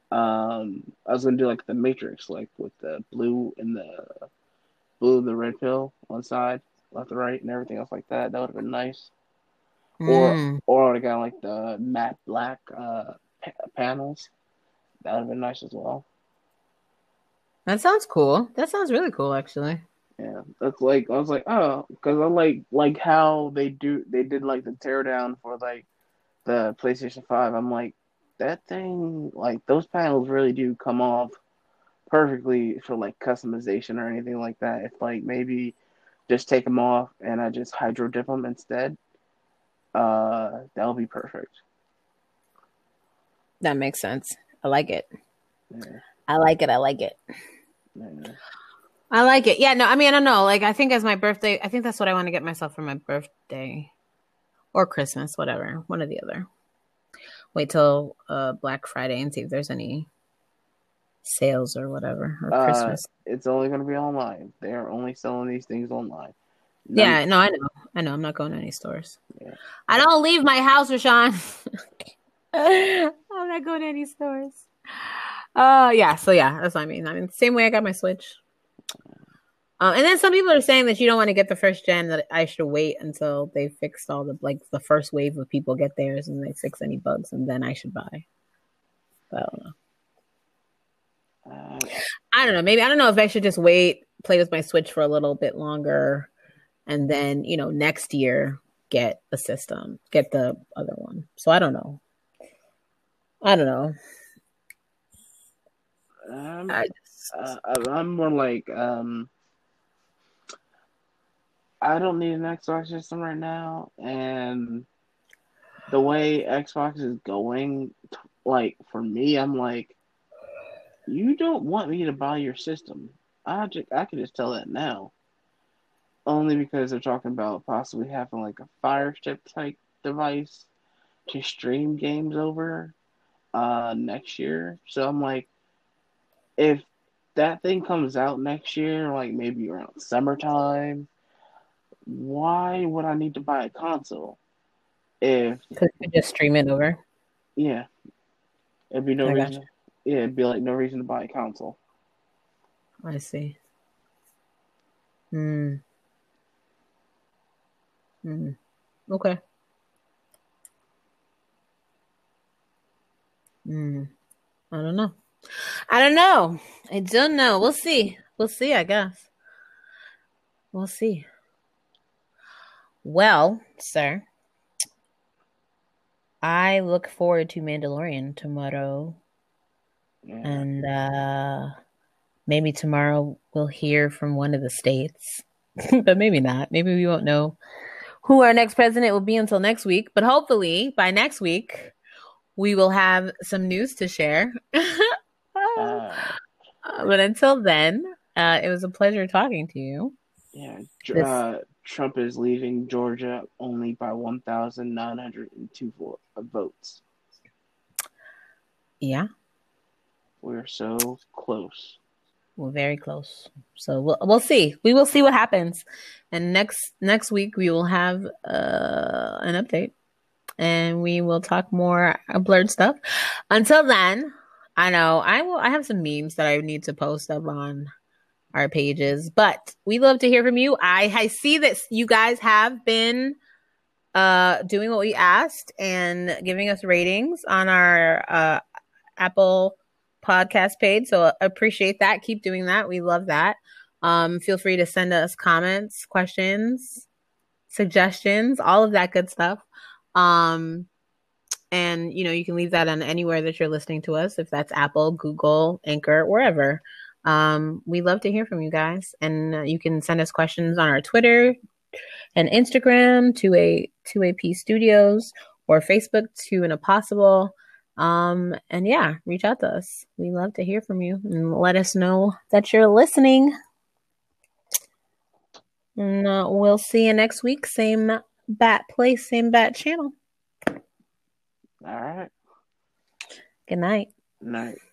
S1: Um, I was gonna do like the Matrix, like with the blue and the blue and the red pill on side, left and right, and everything else like that. That would have been nice. Or
S2: Mm,
S1: or I would have got like the matte black uh pa- panels. That would have been nice as well.
S2: that sounds cool. That sounds really cool, actually.
S1: Yeah, that's like I was like, oh, because I like like how they do they did like the teardown for like the PlayStation Five. I'm like, that thing, like those panels really do come off perfectly for like customization or anything like that. If like maybe just take them off and I just hydro dip them instead, uh, that'll be perfect.
S2: That makes sense. I like it.
S1: Yeah,
S2: I like it. I like it.
S1: yeah.
S2: I like it. Yeah, no, I mean, I don't know. Like, I think as my birthday, I think that's what I want to get myself for my birthday or Christmas, whatever, one or the other. Wait till uh, Black Friday and see if there's any sales or whatever, or
S1: Uh,
S2: Christmas.
S1: it's only gonna be online. They are only selling these things online. None.
S2: Yeah, no, I know. I know. I'm not going to any stores.
S1: Yeah.
S2: I don't leave my house, Rashawn. I'm not going to any stores. Uh, yeah, so yeah, that's what I mean. I mean, same way I got my Switch. Uh, and then some people are saying that you don't want to get the first gen, that I should wait until they fixed all the, like, the first wave of people get theirs and they fix any bugs, and then I should buy. But I don't know.
S1: Uh,
S2: I don't know. Maybe, I don't know if I should just wait, play with my Switch for a little bit longer, and then, you know, next year get a system, get the other one. So I don't know. I don't know.
S1: um,
S2: I just,
S1: uh, I'm more like um, I don't need an Xbox system right now, and the way Xbox is going, like for me, I'm like, you don't want me to buy your system. I just, I can just tell that now. Only because they're talking about possibly having like a Fire Stick type device to stream games over uh next year. So I'm like, if that thing comes out next year, like maybe around summertime, why would I need to buy a console? If
S2: because you just stream it over.
S1: yeah, it'd be no
S2: I got you.
S1: reason. Yeah, it'd be like no reason to buy a console.
S2: I see. Hmm. Hmm. Okay. Hmm. I don't know. I don't know. I don't know. We'll see. We'll see, I guess. We'll see. Well, sir, I look forward to Mandalorian tomorrow.
S1: Yeah.
S2: And uh maybe tomorrow we'll hear from one of the states. But maybe not. Maybe we won't know who our next president will be until next week. But hopefully by next week we will have some news to share.
S1: Uh,
S2: But until then, uh, it was a pleasure talking to you.
S1: yeah.
S2: This,
S1: Uh, Trump is leaving Georgia only by one thousand nine hundred two votes.
S2: yeah,
S1: We're so close.
S2: we're very close. So we'll we'll see. We will see what happens. And next next week we will have uh, an update, and we will talk more blurred stuff. Until then, I know I will. I have some memes that I need to post up on our pages, but we love to hear from you. I, I see that you guys have been uh, doing what we asked and giving us ratings on our uh, Apple podcast page. So appreciate that. Keep doing that. We love that. Um, feel free to send us comments, questions, suggestions, all of that good stuff. Um, and, you know, you can leave that on anywhere that you're listening to us, if that's Apple, Google, Anchor, wherever. Um, we love to hear from you guys. And uh, you can send us questions on our Twitter and Instagram to a two A P Studios, or Facebook to an Impossible. Um, and yeah, reach out to us. We love to hear from you and let us know that you're listening. And uh, we'll see you next week. Same bat place, same bat channel.
S1: All right.
S2: Good night.
S1: Night.